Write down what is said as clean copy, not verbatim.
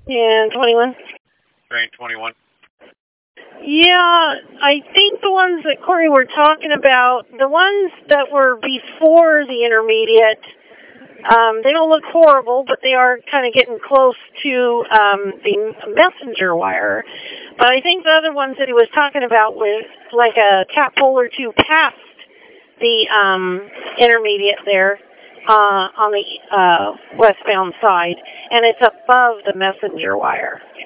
And 21. Train 21. Yeah, I think the ones that Corey were talking about, the ones that were before the intermediate, they don't look horrible, but they are kind of getting close to the messenger wire. But I think the other ones that he was talking about was like a cat pole or two past the intermediate there on the westbound side, and it's above the messenger wire.